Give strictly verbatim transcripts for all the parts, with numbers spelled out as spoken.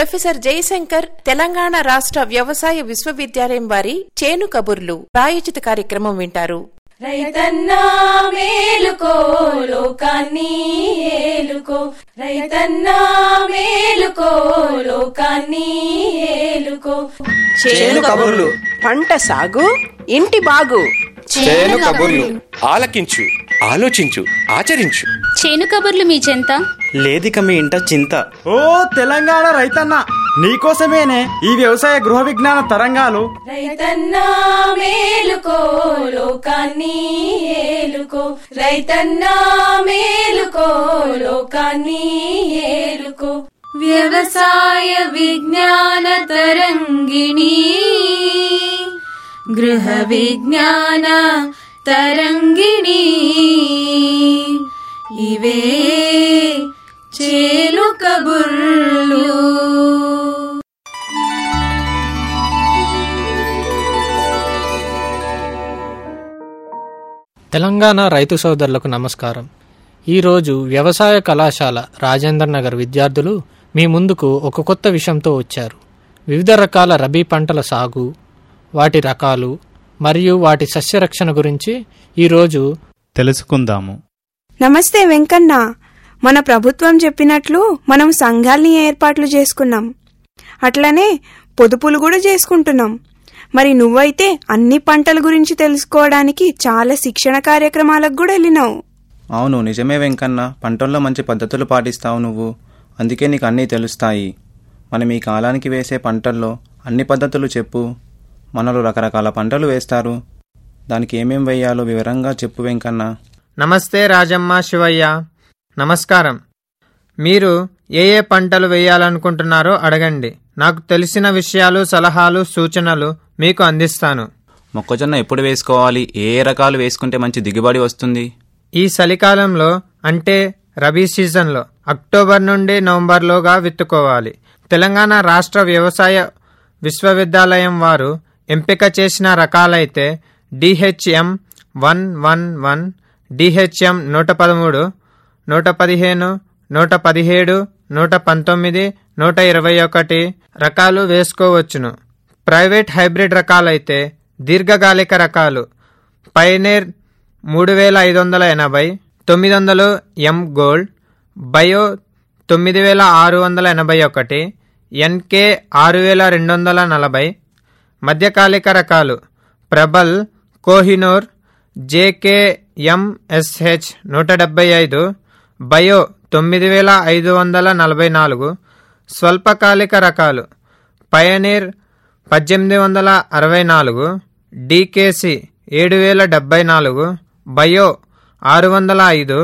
Professor Jayashankar Telangana రాష్ట్ర వ్యవసాయ విశ్వవిద్యాలయం వారి చేను కబుర్లు ప్రాయోజిత కార్యక్రమం వింటారు. రైతన్నా మేలుకో లోకాన్ని ఏలుకో, రైతన్నా మేలుకో లోకాన్ని ఏలుకో. చేను కబుర్లు, పంట సాగు ఇంటి బాగు. చేను కబుర్లు ఆలకించు, ఆలోచించు, ఆచరించు. చేను కబుర్లు మీ చెంత లేదిక మీ ఇంట చింత. ఓ తెలంగాణ రైతన్న, నీకోసమేనే ఈ వ్యవసాయ గృహ విజ్ఞాన తరంగాలు. రైతన్నా మేలుకో లోకాన్ని ఏలుకో, రైతన్నా మేలుకో లోకాన్ని ఏలుకో. వ్యవసాయ విజ్ఞాన తరంగిణి, గృహ విజ్ఞాన తరంగిణి, ఇవే చేను కబుర్లు. తెలంగాణ రైతు సోదరులకు నమస్కారం. ఈరోజు వ్యవసాయ కళాశాల రాజేంద్ర నగర్ విద్యార్థులు మీ ముందుకు ఒక కొత్త విషయంతో వచ్చారు. వివిధ రకాల రబీ పంటల సాగు, వాటి రకాలు మరియు వాటి సస్యరక్షణ గురించి ఈరోజు తెలుసుకుందాము. నమస్తే వెంకన్న. మన ప్రభుత్వం చెప్పినట్లు మనం సంఘాల్ని ఏర్పాట్లు చేసుకున్నాం, అట్లనే పొదుపులు కూడా చేసుకుంటున్నాం. మరి నువ్వైతే అన్ని పంటల గురించి తెలుసుకోవడానికి చాలా శిక్షణ కార్యక్రమాలకు కూడా వెళ్ళినావు. అవును, నిజమే వెంకన్న. పంటల్లో మంచి పద్ధతులు పాటిస్తావు నువ్వు, అందుకే నీకు అన్నీ తెలుస్తాయి. మనం ఈ కాలానికి వేసే పంటల్లో అన్ని పద్ధతులు చెప్పు. మనలో రకరకాల పంటలు వేస్తారు, దానికి ఏమేం వేయాలో వివరంగా చెప్పు వెంకన్న. నమస్తే రాజమ్మ, శివయ్య. నమస్కారం. మీరు ఏ ఏ పంటలు వేయాలనుకుంటున్నారో అడగండి. నాకు తెలిసిన విషయాలు, సలహాలు, సూచనలు మీకు అందిస్తాను. మొక్కజొన్న ఎప్పుడు వేసుకోవాలి? ఏ ఏ రకాలు వేసుకుంటే మంచి దిగుబడి వస్తుంది? ఈ చలికాలంలో, అంటే రబీ సీజన్లో అక్టోబర్ నుండి నవంబర్లోగా విత్తుకోవాలి. తెలంగాణ రాష్ట్ర వ్యవసాయ విశ్వవిద్యాలయం వారు ఎంపిక చేసిన రకాలైతే DHM one one one, DHM నూట పదమూడు, నూట పదిహేను, నూట పదిహేడు, నూట పంతొమ్మిది, నూట ఇరవై ఒకటి రకాలు వేసుకోవచ్చును. ప్రైవేట్ హైబ్రిడ్ రకాలైతే దీర్ఘకాలిక రకాలు పైనేర్ మూడు వేల ఐదు వందల ఎనభై, తొమ్మిది వందలు ఎం గోల్డ్, బయో తొమ్మిది వేల ఆరు వందల ఎనభై ఒకటి, ఎన్కే ఆరు వేల రెండు వందల నలభై. మధ్యకాలిక రకాలు ప్రబల్, కోహినూర్, జేకేఎంఎస్హెచ్ నూట డెబ్బై ఐదు, బయో తొమ్మిది వేల ఐదు వందల నలభై నాలుగు. స్వల్పకాలిక రకాలు పయనీర్ పద్దెనిమిది వందల అరవై నాలుగు, డీకేసి ఏడు వేల డెబ్బై నాలుగు, బయో ఆరు వందల ఐదు,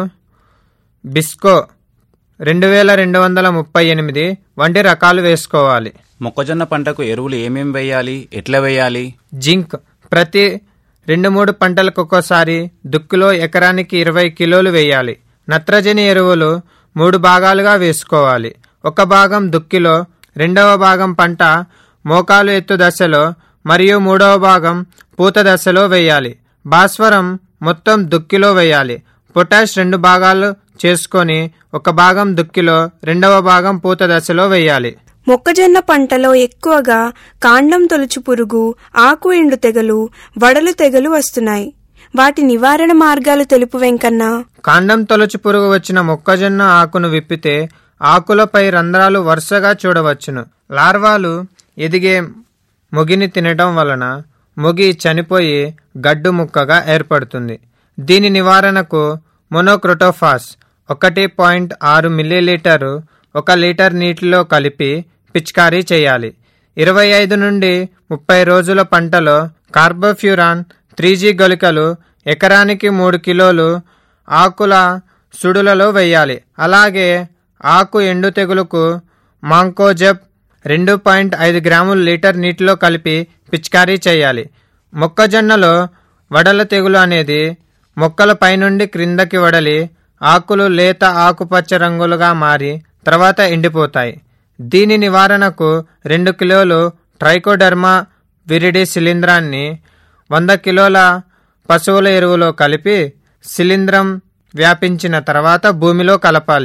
బిస్కో రెండు వేల రెండు వందల ముప్పై ఎనిమిది వంటి రకాలు వేసుకోవాలి. మొక్కజొన్న పంటకు ఎరువులు ఏమేం వేయాలి, ఎట్లా వేయాలి? జింక్ ప్రతి రెండు మూడు పంటలకు ఒక్కోసారి దుక్కులో ఎకరానికి ఇరవై కిలోలు వేయాలి. నత్రజని ఎరువులు మూడు భాగాలుగా వేసుకోవాలి. ఒక భాగం దుక్కిలో, రెండవ భాగం పంట మోకాలు ఎత్తు దశలో మరియు మూడవ భాగం పూత దశలో వేయాలి. భాస్వరం మొత్తం దుక్కిలో వేయాలి. పొటాష్ రెండు భాగాలు చేసుకొని ఒక భాగం దుక్కిలో, రెండవ భాగం పూత దశలో వేయాలి. మొక్కజొన్న పంటలో ఎక్కువగా కాండం తొలుచు పురుగు, ఆకు ఎండు తెగలు, వడలు తెగలు వస్తున్నాయి. వాటి నివారణ మార్గాలు తెలుపు వెంకన్న. కాండం తొలుచు పురుగు వచ్చిన మొక్కజొన్న ఆకును విప్పితే ఆకులపై రంధ్రాలు వరుసగా చూడవచ్చును. లార్వాలు ఎదిగే మొగిని తినడం వలన మొగి చనిపోయి గడ్డు ముక్కగా ఏర్పడుతుంది. దీని నివారణకు మోనోక్రోటోఫాస్ ఒకటి పాయింట్ ఆరు మిల్లీలీటరు ఒక లీటర్ నీటిలో కలిపి పిచికారీ చేయాలి. ఇరవై ఐదు నుండి ముప్పై రోజుల పంటలో కార్బోఫ్యూరాన్ త్రీ జీ గొలికలు ఎకరానికి మూడు కిలోలు ఆకుల సుడులలో వేయాలి. అలాగే ఆకు ఎండు తెగులుకు మాంకోజెబ్ రెండు పాయింట్ ఐదు గ్రాములు లీటర్ నీటిలో కలిపి పిచికారీ చేయాలి. మొక్కజొన్నలో వడల తెగులు అనేది మొక్కల పైనుండి క్రిందకి వడలి ఆకులు లేత ఆకుపచ్చ రంగులుగా మారి తర్వాత ఎండిపోతాయి. దీని నివారణకు రెండు కిలోలు ట్రైకోడర్మా విరిడి శిలీంధ్రాన్ని వంద కిలోల పశువుల ఎరువులో కలిపి శిలీంధ్రం వ్యాపించిన తర్వాత భూమిలో కలపాలి.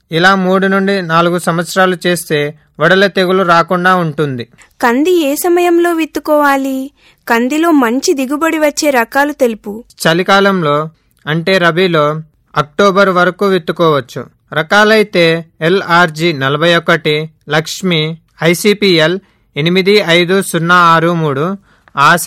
ఇలా మూడు నుండి నాలుగు సంవత్సరాలు చేస్తే వడల తెగులు రాకుండా ఉంటుంది. కంది ఏ సమయంలో విత్తుకోవాలి? కందిలో మంచి దిగుబడి వచ్చే రకాలు తెలుపు. చలికాలంలో అంటే రబీలో అక్టోబర్ వరకు విత్తుకోవచ్చు. రకాలైతే ఎల్ఆర్జి నలభై ఒకటి, లక్ష్మి, ఐసిపిఎల్ ఎనిమిది ఐదు సున్నా ఆరు మూడు, ఆశ,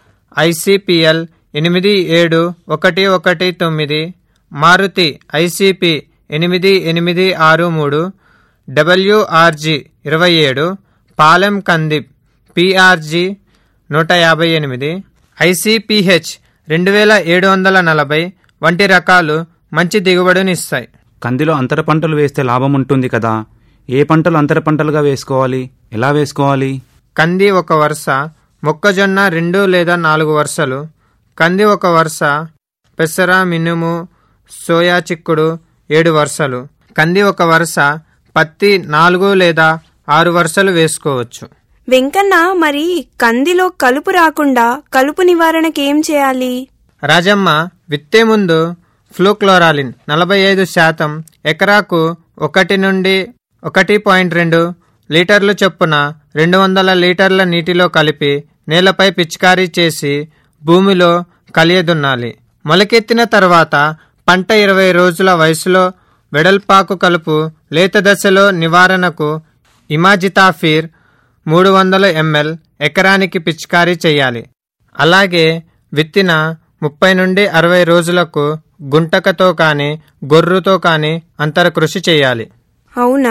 ఐసిపిఎల్ ఎనిమిది ఏడు ఒకటి ఒకటి తొమ్మిది, మారుతి ఐసిపి ఎనిమిది ఎనిమిది ఆరు మూడు, డబ్ల్యూఆర్జి ఇరవై ఏడు, పాలెం కంది పిఆర్జి నూట యాభై ఎనిమిది, ఐసిపిహెచ్ రెండు వేల ఏడు వందల నలభై వంటి రకాలు మంచి దిగుబడినిస్తాయి. కందిలో అంతర పంటలు వేస్తే లాభం ఉంటుంది కదా, ఏ పంటలు అంతర పంటలుగా వేసుకోవాలి, ఎలా వేసుకోవాలి? కంది ఒక వరుస, మొక్కజొన్న రెండు లేదా నాలుగు వరుసలు, కంది ఒక వరుస, పెసర, మినుము, సోయా చిక్కుడు ఏడు వరుసలు, కంది ఒక వరుస, పత్తి నాలుగు లేదా ఆరు వరుసలు వేసుకోవచ్చు. వెంకన్న, మరి కందిలో కలుపు రాకుండా కలుపు నివారణకి ఏం చేయాలి? రాజమ్మ, విత్తే ముందు ఫ్లూక్లోరాలిన్ నలభై ఐదు శాతం ఎకరాకు ఒకటి నుండి ఒకటి పాయింట్ రెండు లీటర్లు చొప్పున రెండు వందల లీటర్ల నీటిలో కలిపి నేలపై పిచికారీ చేసి భూమిలో కలియదున్నాలి. మొలకెత్తిన తర్వాత పంట ఇరవై రోజుల వయసులో వెడల్పాకు కలుపు లేత దశలో నివారణకు ఇమాజితాఫిర్ మూడు వందల ఎంఎల్ ఎకరానికి పిచికారీ చేయాలి. అలాగే విత్తిన ముప్పై నుండి అరవై రోజులకు గుంటకతో కానీ గొర్రుతో కానీ అంతర కృషి చేయాలి. అవునా?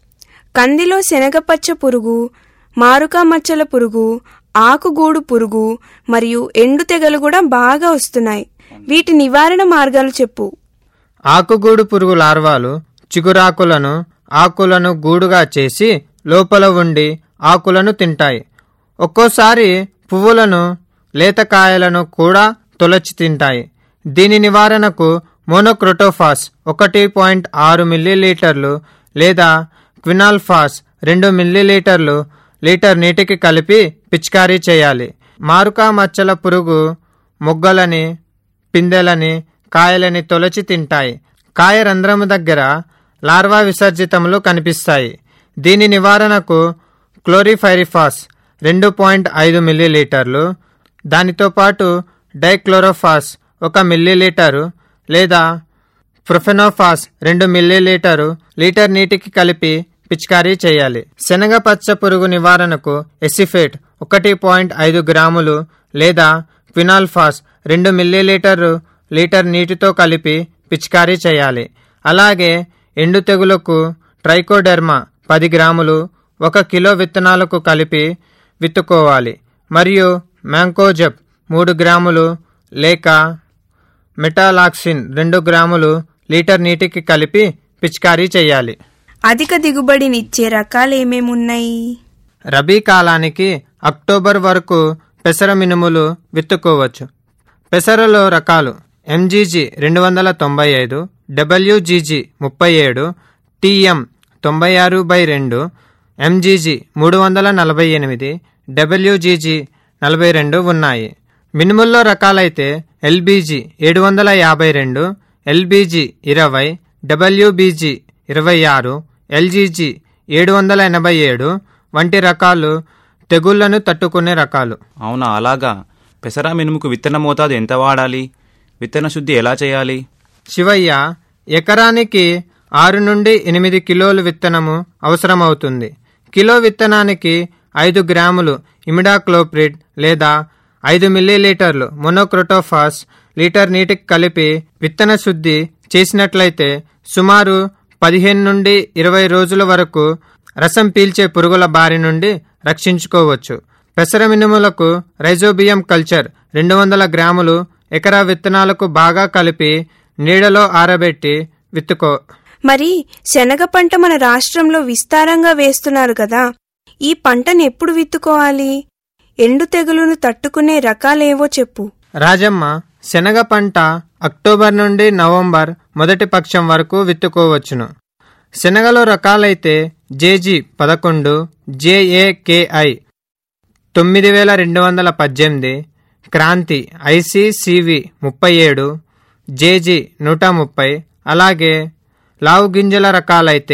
కందిలో శనగపచ్చ పురుగు, మారుక మచ్చల పురుగు, ఆకుగూడు పురుగు మరియు ఎండు తెగలు కూడా బాగా వస్తున్నాయి. వీటి నివారణ మార్గాలు చెప్పు. ఆకుగూడు పురుగు లార్వాలు చిగురాకులను ఆకులను గూడుగా చేసి లోపల ఉండి ఆకులను తింటాయి. ఒక్కోసారి పువ్వులను లేతకాయలను కూడా తొలచి తింటాయి. దీని నివారణకు మోనోక్రోటోఫాస్ ఒకటి పాయింట్ ఆరు మిల్లీలీటర్లు లేదా క్వినాల్ఫాస్ రెండు మిల్లీలీటర్లు లీటర్ నీటికి కలిపి పిచికారీ చేయాలి. మారుకా మచ్చల పురుగు మొగ్గలని, పిందెలని, కాయలని తొలచి తింటాయి. కాయ రంధ్రము దగ్గర లార్వా విసర్జితములు కనిపిస్తాయి. దీని నివారణకు క్లోరిఫైరిఫాస్ రెండు పాయింట్ ఐదు మిల్లీలీటర్లు, దానితో పాటు డైక్లోరోఫాస్ ఒక మిల్లీలీటరు లేదా ప్రొఫెనోఫాస్ రెండు మిల్లీలీటరు లీటర్ నీటికి కలిపి పిచికారీ చేయాలి. శనగ పచ్చ పురుగు నివారణకు ఎసిఫేట్ ఒకటి పాయింట్ ఐదు గ్రాములు లేదా క్వినాల్ఫాస్ రెండు మిల్లీలీటరు లీటర్ నీటితో కలిపి పిచికారీ చేయాలి. అలాగే ఎండు తెగులకు ట్రైకోడెర్మా పది గ్రాములు ఒక కిలో విత్తనాలకు కలిపి విత్తుకోవాలి. మరియు మ్యాంకోజెబ్ మూడు గ్రాములు లేక మెటాలాక్సిన్ రెండు గ్రాములు లీటర్ నీటికి కలిపి పిచికారీ చేయాలి. అధిక దిగుబడినిచ్చే రకాలు ఏమేమున్నాయి? రబీ కాలానికి అక్టోబర్ వరకు పెసర మినుములు విత్తుకోవచ్చు. పెసరలో రకాలు ఎంజీజీ రెండు వందల తొంభై ఐదు, డబ్ల్యూజీజీ ముప్పై ఏడు, టీఎం తొంభై ఆరు బై రెండు, ఎంజీజీ మూడు వందల నలభై ఎనిమిది, డబ్ల్యూజీజీ నలభై రెండు ఉన్నాయి. మినుముల్లో రకాలైతే ఎల్బీజీ ఏడు వందల యాభై రెండు, ఎల్బీజీ ఇరవై, డబ్ల్యూబీజీ ఇరవై ఆరు, ఎల్జీజీ ఏడు వందల ఎనభై ఏడు వంటి రకాలు తెగుళ్లను తట్టుకునే రకాలు. అవునా? అలాగా. పెసర మినుముకు విత్తన మోతాదు ఎంత వాడాలి? విత్తన శుద్ధి ఎలా చేయాలి? శివయ్య, ఎకరానికి ఆరు నుండి ఎనిమిది కిలోలు విత్తనము అవసరమవుతుంది. కిలో విత్తనానికి ఐదు గ్రాములు ఇమిడాక్లోప్రిడ్ లేదా ఐదు మిల్లీలీటర్లు మోనోక్రోటోఫాస్ లీటర్ నీటికి కలిపి విత్తన శుద్ధి చేసినట్లయితే సుమారు పదిహేను నుండి ఇరవై రోజుల వరకు రసం పీల్చే పురుగుల బారి నుండి రక్షించుకోవచ్చు. పెసర మినుములకు రైజోబియం కల్చర్ రెండు వందల గ్రాములు ఎకరా విత్తనాలకు బాగా కలిపి నీడలో ఆరబెట్టి విత్తుకో. మరి శనగ పంట మన రాష్ట్రంలో విస్తారంగా వేస్తున్నారు కదా, ఈ పంటను ఎప్పుడు విత్తుకోవాలి? ఎండు తెగులును తట్టుకునే రకాలేవో చెప్పు. రాజమ్మ, శనగ పంట అక్టోబర్ నుండి నవంబర్ మొదటి పక్షం వరకు విత్తుకోవచ్చును. శనగలో రకాలైతే జేజీ పదకొండు, జేఏకేఐ తొమ్మిది వేల రెండు వందల పద్దెనిమిది, క్రాంతి ఐసీసీవి ముప్పై ఏడు, జేజీ నూట ముప్పై, అలాగే లావు గింజల రకాలైతే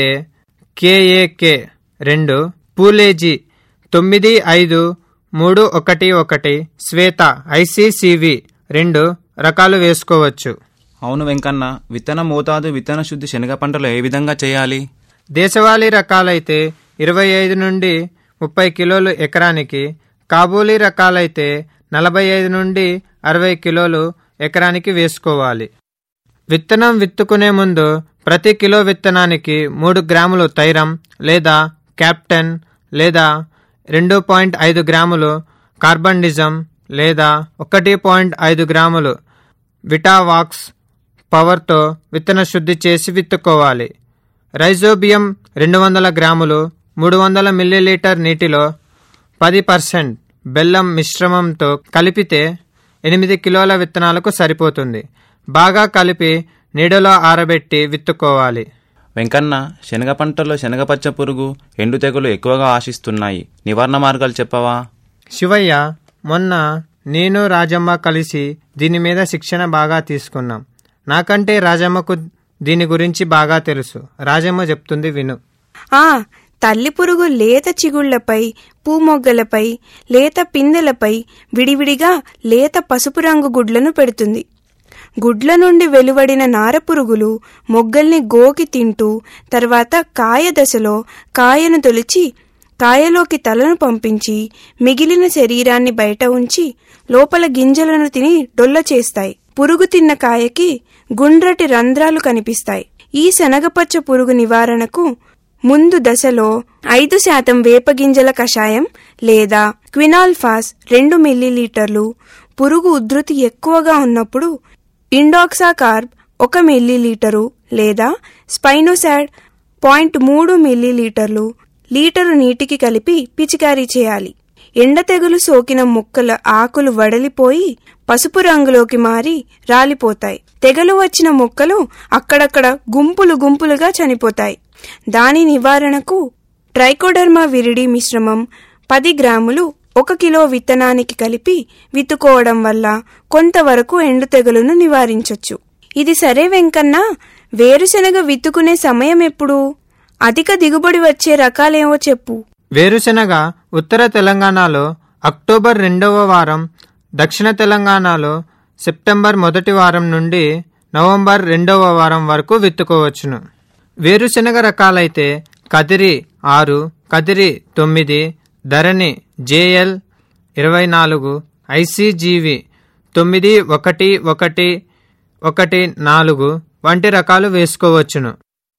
కేఏకే రెండు, పూలేజీ తొమ్మిది ఐదు మూడు ఒకటి ఒకటి, శ్వేత ఐసీసీవి రెండు రకాలు వేసుకోవచ్చు. అవును వెంకన్న, విత్తన మోతాదు విత్తన శుద్ధి శనగ పంటలో ఏ విధంగా చేయాలి? దేశవాళీ రకాలైతే ఇరవై ఐదు నుండి ముప్పై కిలోలు ఎకరానికి, కాబూలీ రకాలైతే నలభై ఐదు నుండి అరవై కిలోలు ఎకరానికి వేసుకోవాలి. విత్తనం విత్తుకునే ముందు ప్రతి కిలో విత్తనానికి మూడు గ్రాములు థైరం లేదా క్యాప్టెన్ లేదా రెండు పాయింట్ ఐదు గ్రాములు కార్బండిజం లేదా ఒకటి పాయింట్ ఐదు గ్రాములు విటావాక్స్ పవర్తో విత్తన శుద్ధి చేసి విత్తుకోవాలి. రైజోబియం రెండు వందల గ్రాములు మూడు వందల మిల్లీలీటర్ నీటిలో పది పర్సెంట్ బెల్లం మిశ్రమంతో కలిపితే ఎనిమిది కిలోల విత్తనాలకు సరిపోతుంది. బాగా కలిపి నీడలో ఆరబెట్టి విత్తుకోవాలి. వెంకన్న, శనగ పంటల్లో శనగపచ్చ పురుగు, ఎండు తెగులు ఎక్కువగా ఆశిస్తున్నాయి. నివారణ మార్గాలు చెప్పవా? శివయ్య, మొన్న నేను రాజమ్మ కలిసి దీని మీద శిక్షణ బాగా తీసుకున్నాం. నాకంటే రాజమ్మకు దీని గురించి బాగా తెలుసు. రాజమ్మ చెప్తుంది విను. ఆ తల్లి పురుగు లేత చిగుళ్లపై, పూమొగ్గలపై, లేత పిందెలపై విడివిడిగా లేత పసుపు రంగు గుడ్లను పెడుతుంది. గుడ్ల నుండి వెలువడిన నారపురుగులు మొగ్గల్ని గోకి తింటూ తర్వాత కాయ దశలో కాయను తొలిచి కాయలోకి తలను పంపించి మిగిలిన శరీరాన్ని బయట ఉంచి లోపల గింజలను తిని డొల్ల చేస్తాయి. పురుగు తిన్న కాయకి గుండ్రటి రంధ్రాలు కనిపిస్తాయి. ఈ శనగపచ్చ పురుగు నివారణకు ముందు దశలో ఐదు శాతం వేపగింజల కషాయం లేదా క్వినాల్ఫాస్ రెండు మిల్లీలీటర్లు, పురుగు ఉధృతి ఎక్కువగా ఉన్నప్పుడు ఇండాక్సాకార్బ్ ఒక మిల్లీలీటరు లేదా స్పైనోసాడ్ పాయింట్ మూడు మిల్లీలీటర్లు లీటరు నీటికి కలిపి పిచికారీ చేయాలి. ఎండ తెగులు సోకిన మొక్కల ఆకులు వడలిపోయి పసుపు రంగులోకి మారి రాలిపోతాయి. తెగలు వచ్చిన మొక్కలు అక్కడక్కడ గుంపులు గుంపులుగా చనిపోతాయి. దాని నివారణకు ట్రైకోడర్మా విరిడి మిశ్రమం పది గ్రాములు ఒక కిలో విత్తనానికి కలిపి విత్తుకోవడం వల్ల కొంతవరకు ఎండు తెగులును నివారించొచ్చు. ఇది సరే వెంకన్న, వేరుశెనగ విత్తుకునే సమయం ఎప్పుడు? అధిక దిగుబడి వచ్చే రకాలేవో చెప్పు. వేరుశెనగ ఉత్తర తెలంగాణలో అక్టోబర్ రెండవ వారం, దక్షిణ తెలంగాణలో సెప్టెంబర్ మొదటి వారం నుండి నవంబర్ రెండవ వారం వరకు విత్తుకోవచ్చును. వేరుశెనగ రకాలైతే కదిరి ఆరు, కదిరి తొమ్మిది, ధరణి జేఎల్ ఇరవై నాలుగు, ఐసీజీవి తొమ్మిది ఒకటి ఒకటి ఒకటి నాలుగు వంటి రకాలు వేసుకోవచ్చును.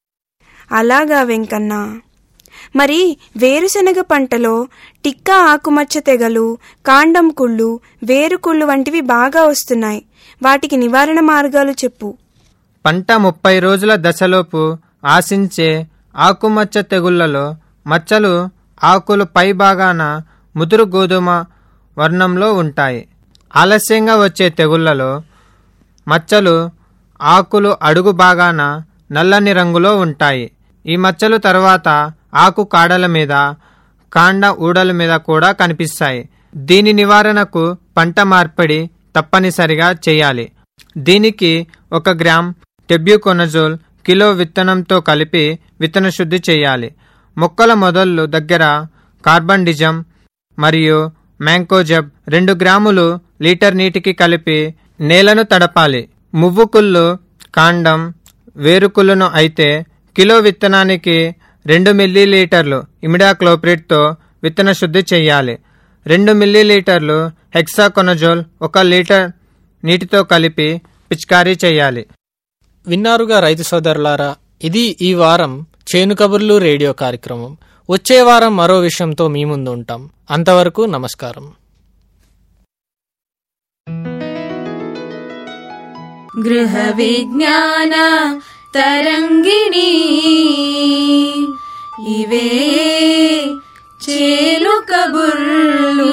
అలాగా వెంకన్న. మరి వేరుశెనగ పంటలో టిక్కా ఆకుమచ్చ తెగలు, కాండం కుళ్ళు, వేరుకుళ్ళు వంటివి బాగా వస్తున్నాయి. వాటికి నివారణ మార్గాలు చెప్పు. పంట ముప్పై రోజుల దశలోపు ఆశించే ఆకుమచ్చ తెగుళ్లలో మచ్చలు ఆకులు పై భాగాన ముదురు గోధుమ వర్ణంలో ఉంటాయి. ఆలస్యంగా వచ్చే తెగుళ్లలో మచ్చలు ఆకులు అడుగు భాగాన నల్లని రంగులో ఉంటాయి. ఈ మచ్చలు తర్వాత ఆకు కాడల మీద, కాండ ఊడల మీద కూడా కనిపిస్తాయి. దీని నివారణకు పంట మార్పిడి తప్పనిసరిగా చేయాలి. దీనికి ఒక గ్రామ్ టెబ్యూకొనజోల్ కిలో విత్తనంతో కలిపి విత్తన శుద్ధి చేయాలి. మొక్కల మొదళ్ళు దగ్గర కార్బండిజం మరియు మ్యాంకోజబ్ రెండు గ్రాములు లీటర్ నీటికి కలిపి నేలను తడపాలి. మువ్వుకుళ్ళు, కాండం, వేరుకుళ్ళను అయితే కిలో విత్తనానికి రెండు మిల్లీలీటర్లు ఇమిడాక్లోప్రిడ్తో విత్తన శుద్ధి చేయాలి. రెండు మిల్లీలీటర్లు హెక్సాకొనజోల్ ఒక లీటర్ నీటితో కలిపి పిచికారీ చేయాలి. విన్నారుగా రైతు సోదరులారా, ఇది ఈ వారం చేను కబుర్లు రేడియో కార్యక్రమం. వచ్చే వారం మరో విషయంతో మీ ముందు ఉంటాం. అంతవరకు నమస్కారం. గృహ విజ్ఞాన తరంగిణి ఇవే చేను కబుర్లు.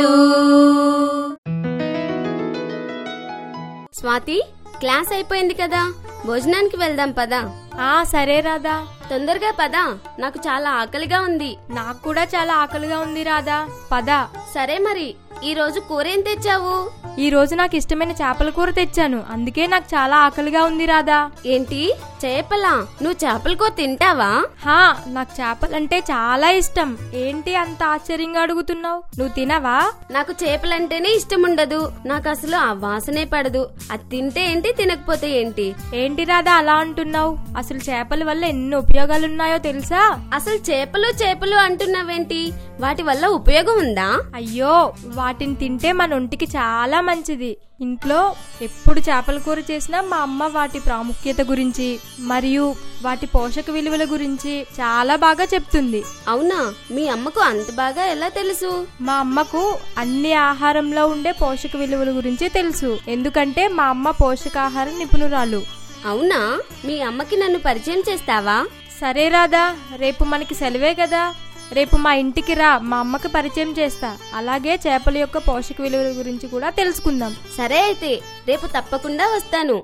స్వాతి, క్లాస్ అయిపోయింది కదా, భోజనానికి వెళ్దాం పదా. ఆ సరే రాధా, తొందరగా పదా, నాకు చాలా ఆకలిగా ఉంది. నాకు కూడా చాలా ఆకలిగా ఉంది రాధా, పదా. సరే మరి, ఈ రోజు కూర ఏం తెచ్చావు? ఈ రోజు నాకు ఇష్టమైన చేపల కూర తెచ్చాను, అందుకే నాకు చాలా ఆకలిగా ఉంది రాధా. ఏంటి, చేపలా? నువ్వు చేపల కూర తింటావా? హా, నాకు చేపలంటే చాలా ఇష్టం. ఏంటి అంత ఆశ్చర్యంగా అడుగుతున్నావు? నువ్వు తినవా? నాకు చేపలంటేనే ఇష్టం ఉండదు. నాకు అసలు ఆ వాసనే పడదు. అది తింటే ఏంటి, తినకపోతే ఏంటి? ఏంటి రాదా అలా అంటున్నావు? అసలు చేపల వల్ల ఎన్ని ఉపయోగాలున్నాయో తెలుసా? అసలు చేపలు చేపలు అంటున్నావేంటి? వాటి వల్ల ఉపయోగం ఉందా? అయ్యో, వాటిని తింటే మన ఒంటికి చాలా మంచిది. ఇంట్లో ఎప్పుడు చేపల కూర చేసినా మా అమ్మ వాటి ప్రాముఖ్యత గురించి మరియు వాటి పోషక విలువల గురించి చాలా బాగా చెప్తుంది. అవునా? మీ అమ్మకు అంత బాగా ఎలా తెలుసు? మా అమ్మకు అన్ని ఆహారంలో ఉండే పోషక విలువల గురించి తెలుసు. ఎందుకంటే మా అమ్మ పోషకాహార నిపుణురాలు. అవునా? మీ అమ్మకి నన్ను పరిచయం చేస్తావా? సరే రాదా, రేపు మనకి సెలవే కదా, రేపు మా ఇంటికి రా, మా అమ్మకి పరిచయం చేస్తా. అలాగే చేపల యొక్క పోషక విలువల గురించి కూడా తెలుసుకుందాం. సరే అయితే రేపు తప్పకుండా వస్తాను.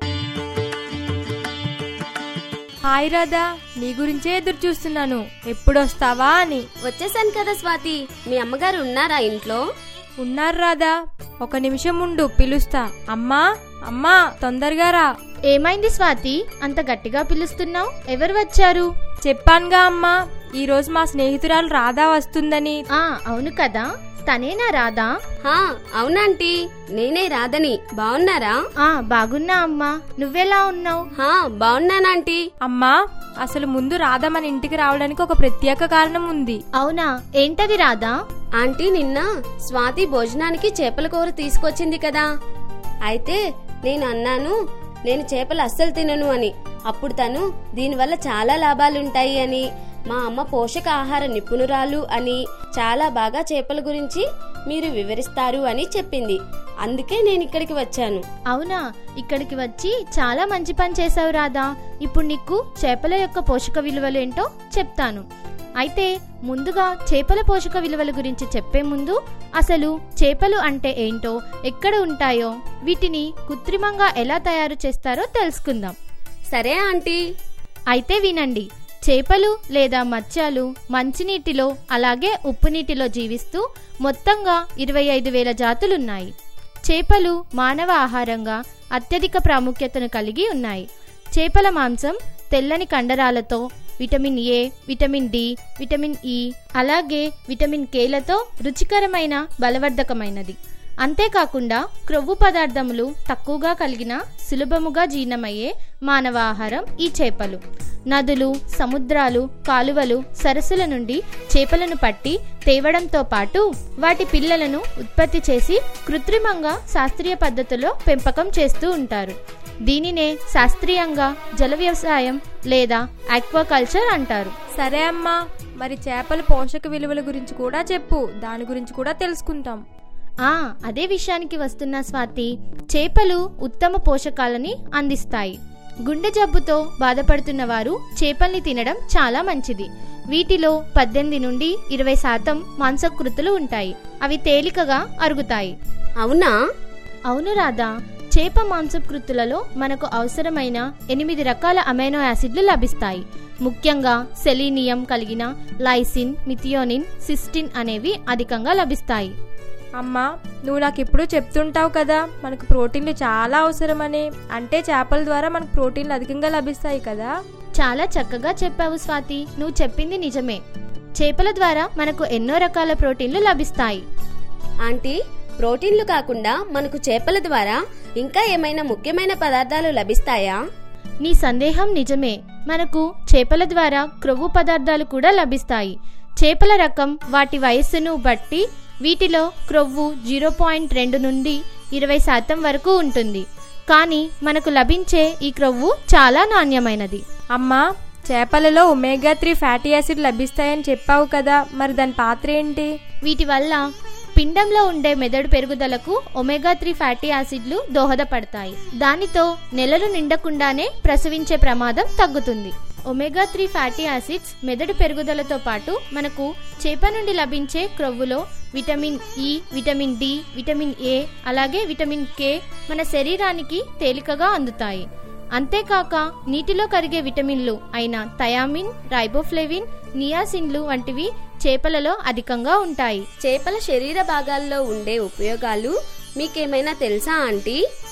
హాయ్ రాధా, నీ గురించే ఎదురు చూస్తున్నాను, ఎప్పుడు వస్తావా అని. వచ్చేసాను కదా స్వాతి. మీ అమ్మగారు ఉన్నారా ఇంట్లో? ఉన్నారు రాధా, ఒక నిమిషం ఉండు, పిలుస్తా. అమ్మా అమ్మా, తొందరగా రా. ఏమైంది స్వాతి, అంత గట్టిగా పిలుస్తున్నావు? ఎవరు వచ్చారు? చెప్పానుగా అమ్మా, ఈ రోజు మా స్నేహితురాలు రాధా వస్తుందని. ఆ అవును కదా, తనేనా రాధా? హా అవునాంటీ, నేనే రాధని. బాగున్నారా? ఆ బాగున్నా అమ్మా, నువ్వెలా ఉన్నావు? హా బాగున్నానాంటీ. అమ్మా, అసలు ముందు రాధా మన ఇంటికి రావడానికి ఒక ప్రత్యేక కారణం ఉంది. అవునా, ఏంటది రాధా? ఆంటీ, నిన్న స్వాతి భోజనానికి చేపల కూర తీసుకొచ్చింది కదా, అయితే నేను అన్నాను నేను చేపలు అస్సలు తినను అని. అప్పుడు తను దీనివల్ల చాలా లాభాలుంటాయి అని, మా అమ్మ పోషక ఆహార నిపుణురాలు అని, చాలా బాగా చేపల గురించి మీరు వివరిస్తారు అని చెప్పింది. అందుకే నేను ఇక్కడికి వచ్చాను. అవునా, ఇక్కడికి వచ్చి చాలా మంచి పని చేసావు రాధా. ఇప్పుడు నీకు చేపల యొక్క పోషక విలువలు ఏంటో చెప్తాను. అయితే ముందుగా చేపల పోషక విలువల గురించి చెప్పే ముందు అసలు చేపలు అంటే ఏంటో, ఎక్కడ ఉంటాయో, వీటిని కృత్రిమంగా ఎలా తయారు చేస్తారో తెలుసుకుందాం. సరే ఆంటీ. అయితే వినండి. చేపలు లేదా మత్స్యాలు మంచినీటిలో అలాగే ఉప్పు నీటిలో జీవిస్తూ మొత్తంగా ఇరవై ఐదు వేల జాతులున్నాయి. చేపలు మానవ ఆహారంగా అత్యధిక ప్రాముఖ్యతను కలిగి ఉన్నాయి. చేపల మాంసం తెల్లని కండరాలతో vitamin A, vitamin D, vitamin E అలాగే విటమిన్ కేలతో రుచికరమైన బలవర్ధకమైనది. అంతేకాకుండా క్రొవ్వు పదార్థములు తక్కువగా కలిగిన సులభముగా జీర్ణమయ్యే మానవ ఆహారం ఈ చేపలు. నదులు, సముద్రాలు, కాలువలు, సరస్సుల నుండి చేపలను పట్టి తేవడంతో పాటు వాటి పిల్లలను ఉత్పత్తి చేసి కృత్రిమంగా శాస్త్రీయ పద్ధతిలో పెంపకం చేస్తూ ఉంటారు. దీనినే శాస్త్రీయంగా జల వ్యవసాయం లేదా ఆక్వాకల్చర్ అంటారు. సరే అమ్మా, మరి చేపల పోషక విలువల గురించి కూడా చెప్పు, దాని గురించి కూడా తెలుసుకుంటాం. ఆ అదే విషయానికి వస్తున్నా స్వాతి. చేపలు ఉత్తమ పోషకాలని అందిస్తాయి. గుండె జబ్బుతో బాధపడుతున్న వారు చేపల్ని తినడం చాలా మంచిది. వీటిలో పద్దెనిమిది నుండి ఇరవై శాతం మాంసకృతులు ఉంటాయి. అవి తేలికగా అరుగుతాయి. అవునా? అవును రాధా, చేప మాంసకృతులలో మనకు అవసరమైన ఎనిమిది రకాల అమైనో యాసిడ్లు లభిస్తాయి. ముఖ్యంగా సెలీనియం కలిగిన లైసిన్, మిథియోనిన్, సిస్టిన్ అనేవి అధికంగా లభిస్తాయి. అమ్మా, నువ్వు నాకు ఎప్పుడూ చెప్తుంటావు కదా మనకు ప్రోటీన్లు చాలా అవసరమని. అంటే చేపల ద్వారా మనకు ప్రోటీన్లు అధికంగా లభిస్తాయి కదా? చాలా చక్కగా చెప్పావు స్వాతి, నువ్వు చెప్పింది నిజమే. చేపల ద్వారా మనకు ఎన్నో రకాల ప్రోటీన్లు లభిస్తాయి. ఆంటీ, ప్రోటీన్లు కాకుండా మనకు చేపల ద్వారా ఇంకా ఏమైనా ముఖ్యమైన పదార్థాలు లభిస్తాయా? నీ సందేహం నిజమే. మనకు చేపల ద్వారా క్రొవ్వు పదార్థాలు కూడా లభిస్తాయి. చేపల రకం, వాటి వయస్సును బట్టి వీటిలో క్రొవ్వు జీరో పాయింట్ రెండు నుండి ఇరవై శాతం వరకు ఉంటుంది. కానీ మనకు లభించే ఈ క్రొవ్వు చాలా నాణ్యమైనది. అమ్మా, చేపలలో ఒమేగా త్రీ ఫ్యాటీ యాసిడ్ లభిస్తాయని చెప్పావు కదా, మరి దాని పాత్ర ఏంటి? వీటి వల్ల పిండంలో ఉండే మెదడు పెరుగుదలకు ఒమేగా త్రీ ఫ్యాటీ యాసిడ్లు దోహదపడతాయి. దానితో నెలలు నిండకుండానే ప్రసవించే ప్రమాదం తగ్గుతుంది. ఒమేగా త్రీ ఫ్యాటీ యాసిడ్స్ మెదడు పెరుగుదలతో పాటు మనకు చేప నుండి లభించే క్రొవ్వులో vitamin E, vitamin D, vitamin A అలాగే విటమిన్ కే మన శరీరానికి తేలికగా అందుతాయి. అంతేకాక నీటిలో కరిగే విటమిన్లు అయిన థయామిన్, రైబోఫ్లేవిన్, నియాసిన్లు వంటివి చేపలలో అధికంగా ఉంటాయి. చేపల శరీర భాగాల్లో ఉండే ఉపయోగాలు మీకేమైనా తెలుసా ఆంటీ?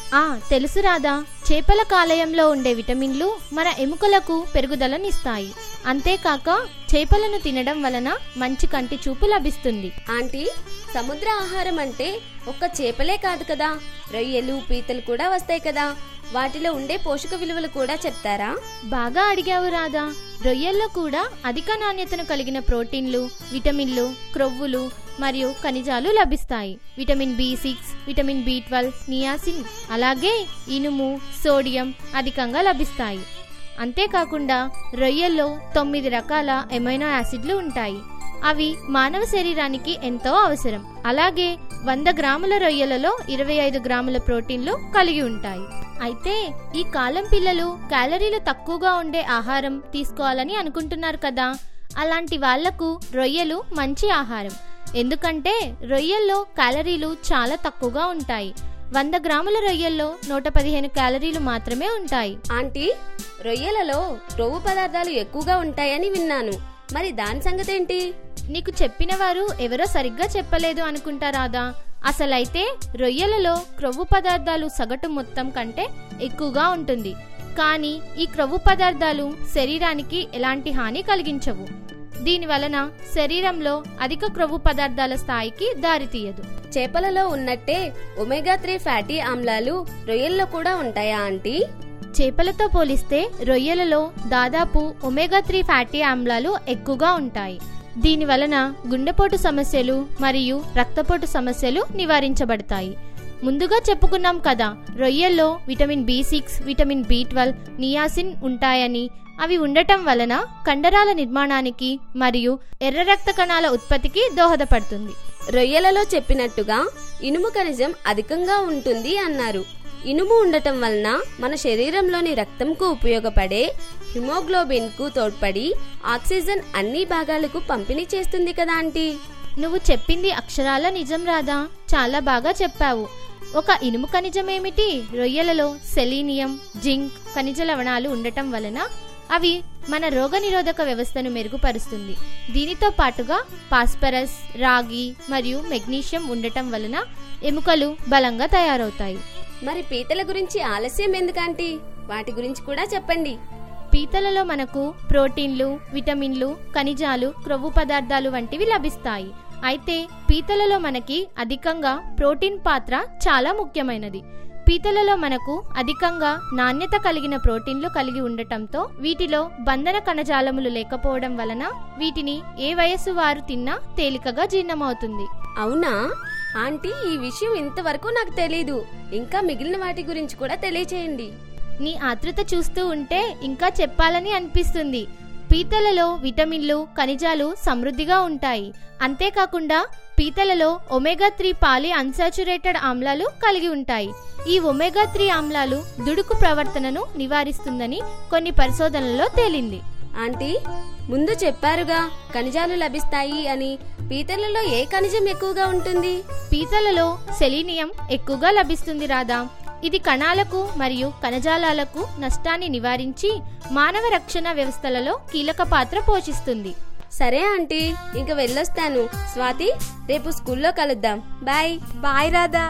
ఆ తెలుసు రాదా. చేపల కాలేయంలో ఉండే విటమిన్లు మన ఎముకలకు పెరుగుదలనిస్తాయి. అంతేకాక చేపలను తినడం వలన మంచి కంటి చూపు లభిస్తుంది. ఆంటీ, సముద్ర ఆహారం అంటే ఒక్క చేపలే కాదు కదా, రొయ్యలు పీతలు కూడా వస్తాయి కదా. వాటిలో ఉండే పోషక విలువలు కూడా చెప్తారా? బాగా అడిగావు రాదా. రొయ్యల్లో కూడా అధిక నాణ్యతను కలిగిన ప్రోటీన్లు, విటమిన్లు, క్రొవ్వులు మరియు ఖనిజాలు లభిస్తాయి. Vitamin B six, vitamin B twelve, niacin, అలాగే ఇనుము, సోడియం అధికంగా లభిస్తాయి. అంతేకాకుండా రొయ్యల్లో తొమ్మిది రకాల ఎమైనో యాసిడ్లు ఉంటాయి. అవి మానవ శరీరానికి ఎంతో అవసరం. అలాగే వంద గ్రాముల రొయ్యలలో ఇరవై ఐదు గ్రాముల ప్రోటీన్లు కలిగి ఉంటాయి. అయితే ఈ కాలం పిల్లలు క్యాలరీలు తక్కువగా ఉండే ఆహారం తీసుకోవాలని అనుకుంటున్నారు కదా. అలాంటి వాళ్లకు రొయ్యలు మంచి ఆహారం. ఎందుకంటే రొయ్యల్లో క్యాలరీలు చాలా తక్కువగా ఉంటాయి. వంద గ్రాముల రొయ్యల్లో నూట పదిహేను క్యాలరీలు మాత్రమే ఉంటాయి. ఆంటీ, రొయ్యలలో కొవ్వు పదార్థాలు ఎక్కువగా ఉంటాయని విన్నాను. మరి దాని సంగతి ఏంటి? నీకు చెప్పిన వారు ఎవరో సరిగ్గా చెప్పలేదు అనుకుంటా రాదా. అసలైతే రొయ్యలలో క్రొవ్వు పదార్థాలు సగటు మొత్తం కంటే ఎక్కువగా ఉంటుంది. కానీ ఈ క్రొవ్వు పదార్థాలు శరీరానికి ఎలాంటి హాని కలిగించవు. దీని వలన శరీరంలో అధిక క్రొవ్వు పదార్థాల స్థాయికి దారితీయదు. చేపలలో ఉన్నట్టే ఒమేగా త్రీ ఫ్యాటీ ఆమ్లాలు రొయ్యల్లో కూడా ఉంటాయా ఆంటీ? చేపలతో పోలిస్తే రొయ్యలలో దాదాపు ఒమేగా త్రీ ఫ్యాటీ ఆమ్లాలు ఎక్కువగా ఉంటాయి. దీని వలన గుండెపోటు సమస్యలు మరియు రక్తపోటు సమస్యలు నివారించబడతాయి. ముందుగా చెప్పుకున్నాం కదా, రొయ్యల్లో vitamin B six, vitamin B twelve, niacin ఉంటాయని. అవి ఉండటం వలన కండరాల నిర్మాణానికి మరియు ఎర్ర రక్త కణాల ఉత్పత్తికి దోహదపడుతుంది. రొయ్యలలో చెప్పినట్టుగా ఇనుము ఖనిజం అధికంగా ఉంటుంది అన్నారు. ఇనుము ఉండటం వలన మన శరీరంలోని రక్తంకు ఉపయోగపడే హిమోగ్లోబిన్ కు తోడ్పడి ఆక్సిజన్ అన్ని భాగాలకు పంపిణీ చేస్తుంది కదా ఆంటీ. నువ్వు చెప్పింది అక్షరాల నిజం రాదా. చాలా బాగా చెప్పావు. ఒక ఇనుము ఖనిజం ఏమిటి? రొయ్యలలో సెలీనియం, జింక్ ఖనిజ లవణాలు ఉండటం వలన అవి మన రోగనిరోధక వ్యవస్థను మెరుగుపరుస్తుంది. దీనితో పాటుగా ఫాస్ఫరస్, రాగి మరియు మెగ్నీషియం ఉండటం వలన ఎముకలు బలంగా తయారవుతాయి. మరి పీతల గురించి ఆలస్యం ఎందుకంటే వాటి గురించి కూడా చెప్పండి. పీతలలో మనకు ప్రోటీన్లు, విటమిన్లు, ఖనిజాలు, క్రొవ్వు పదార్థాలు వంటివి లభిస్తాయి. అయితే పీతలలో మనకి అధికంగా ప్రోటీన్ పాత్ర చాలా ముఖ్యమైనది. పీతలలో మనకు అధికంగా నాణ్యత కలిగిన ప్రోటీన్లు కలిగి ఉండటంతో వీటిలో బంధన కణజాలములు లేకపోవడం వలన వీటిని ఏ వయస్సు వారు తిన్నా తేలికగా జీర్ణమవుతుంది. అవునా ఆంటీ, ఈ విషయం ఇంతవరకు నాకు తెలీదు. ఇంకా మిగిలిన వాటి గురించి కూడా తెలియచేయండి. నీ ఆతృత చూస్తూ ఉంటే ఇంకా చెప్పాలని అనిపిస్తుంది. పీతలలో విటమిన్లు, ఖనిజాలు సమృద్ధిగా ఉంటాయి. అంతేకాకుండా పీతలలో ఒమేగా త్రీ పాలి అన్సాచురేటెడ్ ఆమ్లాలు కలిగి ఉంటాయి. ఈ ఒమేగా త్రీ ఆమ్లాలు దుడుకు ప్రవర్తనను నివారిస్తుందని కొన్ని పరిశోధనల్లో తేలింది. ఆంటీ, ముందు చెప్పారుగా ఖనిజాలు లభిస్తాయి అని. పీతలలో ఏ ఖనిజం ఎక్కువగా ఉంటుంది? పీతలలో సెలీనియం ఎక్కువగా లభిస్తుంది రాదా. ఇది కణాలకు మరియు కణజాలాలకు నష్టాన్ని నివారించి మానవ రక్షణ వ్యవస్థలలో కీలక పాత్ర పోషిస్తుంది. సరే ఆంటీ, ఇంక వెళ్ళొస్తాను. స్వాతి, రేపు స్కూల్లో కలుద్దాం. బాయ్. బాయ్ రాధా.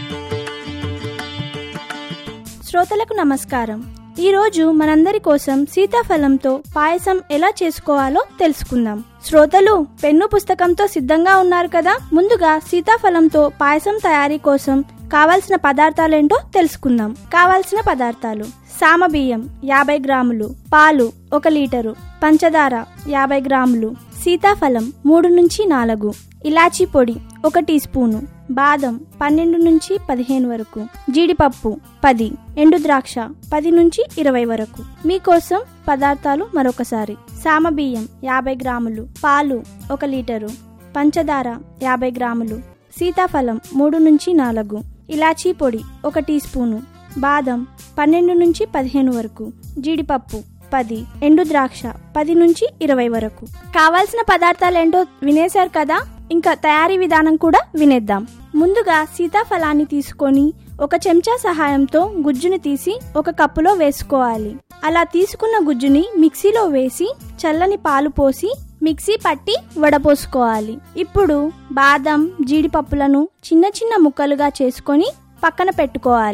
శ్రోతలకు నమస్కారం. ఈరోజు మనందరి కోసం సీతాఫలంతో పాయసం ఎలా చేసుకోవాలో తెలుసుకుందాం. శ్రోతలు పెన్ను పుస్తకంతో సిద్ధంగా ఉన్నారు కదా. ముందుగా సీతాఫలంతో పాయసం తయారీ కోసం కావలసిన పదార్థాలేంటో తెలుసుకుందాం. కావలసిన పదార్థాలు: సామబియ్యం యాభై గ్రాములు, పాలు ఒక లీటరు, పంచదార యాభై గ్రాములు, సీతాఫలం మూడు నుంచి నాలుగు, ఇలాచీ పొడి ఒక టీ స్పూను, బాదం పన్నెండు నుంచి పదిహేను వరకు, జీడిపప్పు పది, ఎండు ద్రాక్ష పది నుంచి ఇరవై వరకు. మీకోసం పదార్థాలు మరొకసారి: సామబియ్యం యాభై గ్రాములు, పాలు ఒక లీటరు, పంచదార యాభై గ్రాములు, సీతాఫలం మూడు నుంచి నాలుగు, ఇలాచీ పొడి ఒక టీ స్పూను, బాదం పన్నెండు నుంచి పదిహేను వరకు, జీడిపప్పు పది, ఎండు ద్రాక్ష పది నుంచి ఇరవై వరకు. కావాల్సిన పదార్థాలేంటో వినేశారు కదా. ఇంకా తయారీ విధానం కూడా వినేద్దాం. ముందుగా సీతాఫలాన్ని తీసుకొని ఒక చెంచా సహాయంతో గుజ్జుని తీసి ఒక కప్పులో వేసుకోవాలి. అలా తీసుకున్న గుజ్జుని మిక్సీలో వేసి చల్లని పాలు పోసి మిక్సీ పట్టి వడపోసుకోవాలి. ఇప్పుడు బాదం, జీడిపప్పులను చిన్న చిన్న ముక్కలుగా చేసుకొని పక్కన పెట్టుకోవాలి.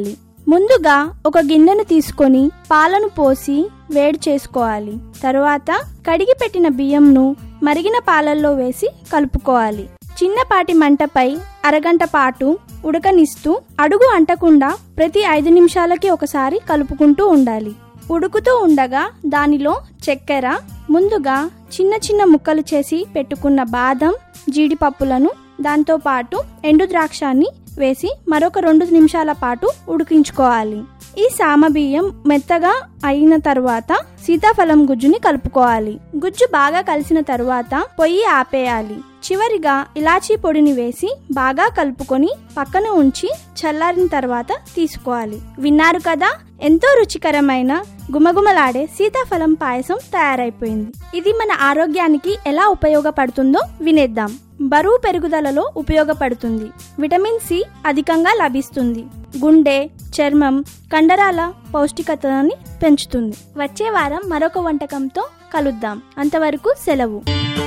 ముందుగా ఒక గిన్నెను తీసుకొని పాలను పోసి వేడి చేసుకోవాలి. తరువాత కడిగి పెట్టిన బియ్యంను మరిగిన పాలల్లో వేసి కలుపుకోవాలి. చిన్నపాటి మంటపై అరగంట పాటు ఉడకనిస్తూ అడుగు అంటకుండా ప్రతి ఐదు నిమిషాలకి ఒకసారి కలుపుకుంటూ ఉండాలి. ఉడుకుతూ ఉండగా దానిలో చక్కెర, ముందుగా చిన్న చిన్న ముక్కలు చేసి పెట్టుకున్న బాదం, జీడిపప్పులను, దాంతో పాటు ఎండు ద్రాక్షాన్ని వేసి మరొక రెండు నిమిషాల పాటు ఉడికించుకోవాలి. ఈ సామబియ్యం మెత్తగా అయిన తరువాత సీతాఫలం గుజ్జుని కలుపుకోవాలి. గుజ్జు బాగా కలిసిన తరువాత పొయ్యి ఆపేయాలి. చివరిగా ఇలాచీ పొడిని వేసి బాగా కలుపుకొని పక్కన ఉంచి చల్లారిన తర్వాత తీసుకోవాలి. విన్నారు కదా, ఎంతో రుచికరమైన గుమగుమలాడే సీతాఫలం పాయసం తయారైపోయింది. ఇది మన ఆరోగ్యానికి ఎలా ఉపయోగపడుతుందో వినేద్దాం. బరువు పెరుగుదలలో ఉపయోగపడుతుంది. విటమిన్ సి అధికంగా లభిస్తుంది. గుండె, చర్మం, కండరాల పౌష్టికతని పెంచుతుంది. వచ్చే వారం మరొక వంటకంతో కలుద్దాం. అంతవరకు సెలవు.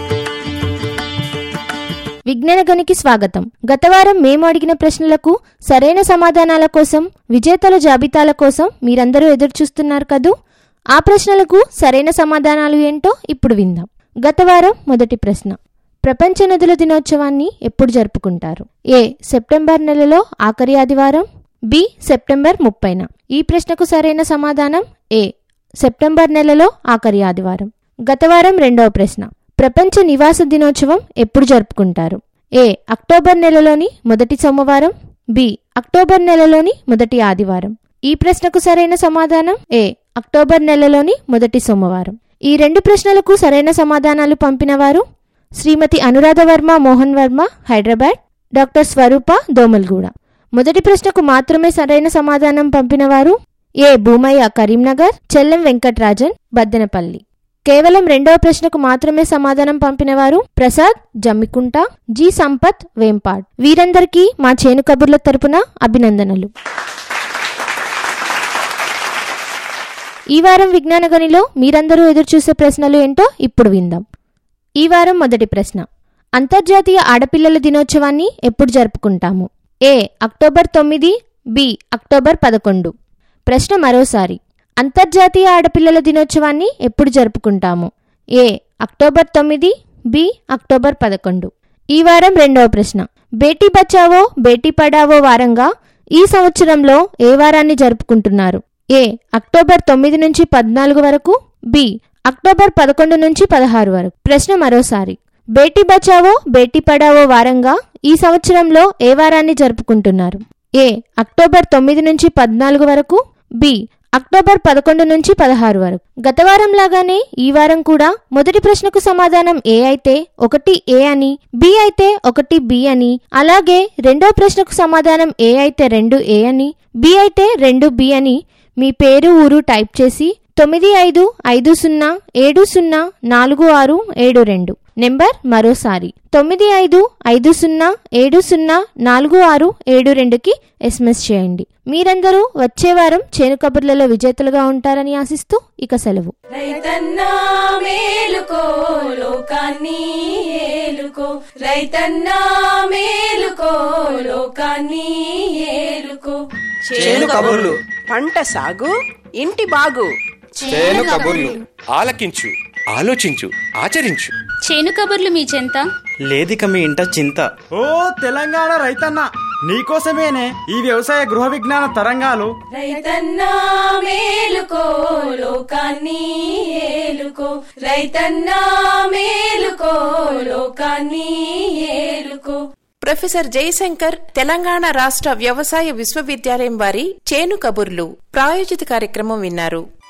విజ్ఞాన గనికి స్వాగతం. గత వారం మేము అడిగిన ప్రశ్నలకు సరైన సమాధానాల కోసం, విజేతల జాబితాల కోసం మీరందరూ ఎదురు చూస్తున్నారు కదూ. ఆ ప్రశ్నలకు సరైన సమాధానాలు ఏంటో ఇప్పుడు విందాం. గత వారం మొదటి ప్రశ్న, ప్రపంచ నదుల దినోత్సవాన్ని ఎప్పుడు జరుపుకుంటారు? ఏ సెప్టెంబర్ నెలలో ఆఖరి ఆదివారం, బి సెప్టెంబర్ ముప్పైన. ఈ ప్రశ్నకు సరైన సమాధానం ఏ సెప్టెంబర్ నెలలో ఆఖరి ఆదివారం. గత వారం రెండవ ప్రశ్న, ప్రపంచ నివాస దినోత్సవం ఎప్పుడు జరుపుకుంటారు? ఏ అక్టోబర్ నెలలోని మొదటి సోమవారం, బి అక్టోబర్ నెలలోని మొదటి ఆదివారం. ఈ ప్రశ్నకు సరైన సమాధానం ఏ అక్టోబర్ నెలలోని మొదటి సోమవారం. ఈ రెండు ప్రశ్నలకు సరైన సమాధానాలు పంపిన వారు శ్రీమతి అనురాధ వర్మ మోహన్ వర్మ హైదరాబాద్, డాక్టర్ స్వరూప దోమల్గూడ. మొదటి ప్రశ్నకు మాత్రమే సరైన సమాధానం పంపిన వారు ఏ భూమయ్య కరీంనగర్, చెల్లెం వెంకట్రాజన్ బద్దెనపల్లి. కేవలం రెండవ ప్రశ్నకు మాత్రమే సమాధానం పంపిన వారు ప్రసాద్ జమ్మికుంట, జి సంపత్ వేంపాడ్. వీరందరికీ మా చేను కబుర్ల తరపున అభినందనలు. ఈ వారం విజ్ఞాన గనిలో మీరందరూ ఎదురుచూసే ప్రశ్నలు ఏంటో ఇప్పుడు విందాం. ఈ వారం మొదటి ప్రశ్న, అంతర్జాతీయ ఆడపిల్లల దినోత్సవాన్ని ఎప్పుడు జరుపుకుంటాము? ఏ అక్టోబర్ తొమ్మిది, బి అక్టోబర్ పదకొండు. ప్రశ్న మరోసారి, అంతర్జాతీయ ఆడపిల్లల దినోత్సవాన్ని ఎప్పుడు జరుపుకుంటాము? ఏ అక్టోబర్ తొమ్మిది, బి అక్టోబర్ పదకొండు. ఈ వారం రెండవ ప్రశ్న, బేటీ బచావో బేటీ పడావో వారంగా ఈ సంవత్సరంలో ఏ వారాన్ని జరుపుకుంటున్నారు? ఏ అక్టోబర్ తొమ్మిది నుంచి పద్నాలుగు వరకు, బి అక్టోబర్ పదకొండు నుంచి పదహారు వరకు. ప్రశ్న మరోసారి, బేటీ బచావో బేటీ పడావో వారంగా ఈ సంవత్సరంలో ఏ వారాన్ని జరుపుకుంటున్నారు? ఏ అక్టోబర్ తొమ్మిది నుంచి పద్నాలుగు వరకు, బి అక్టోబర్ పదకొండు నుంచి పదహారు వరకు. గత వారం లాగానే ఈ వారం కూడా మొదటి ప్రశ్నకు సమాధానం ఏ అయితే ఒకటి ఏ అని, బి అయితే ఒకటి బి అని, అలాగే రెండో ప్రశ్నకు సమాధానం ఏ అయితే రెండు ఏ అని, బి అయితే రెండు బి అని మీ పేరు ఊరు టైప్ చేసి తొమ్మిది ఐదు ఐదు సున్నా ఏడు సున్నా నాలుగు ఆరు ఏడు రెండు నెంబర్ మరోసారి తొమ్మిది ఐదు ఐదు సున్నా ఏడు సున్నా నాలుగు ఆరు ఏడు రెండుకి ఎస్ఎంఎస్ చేయండి. మీరందరూ వచ్చే వారం చేను కబుర్లలో విజేతలుగా ఉంటారని ఆశిస్తూ ఇక సెలవు. రైతన్నా మేలుకో లోకాన్ని ఏలుకో, రైతన్నా మేలుకో లోకాన్ని ఏలుకో. చేను కబుర్లు, పంట సాగు, ఇంటి బాగు. చేను కబుర్లు ఆలకించు, ఆలోచించు, ఆచరించు. చేను కబుర్లు మీ చెంత లేదిక మీ ఇంట చింత. ఓ తెలంగాణ రైతన్న, నీకోసమేనే ఈ వ్యవసాయ గృహ విజ్ఞాన తరంగాలు. రైతన్నా మేలుకో లోకాన్ని ఏలుకో, రైతన్నా మేలుకో లోకాన్ని ఏలుకో. ప్రొఫెసర్ జయశంకర్ తెలంగాణ రాష్ట్ర వ్యవసాయ విశ్వవిద్యాలయం వారి చేను కబుర్లు ప్రాయోజిత కార్యక్రమం విన్నారు.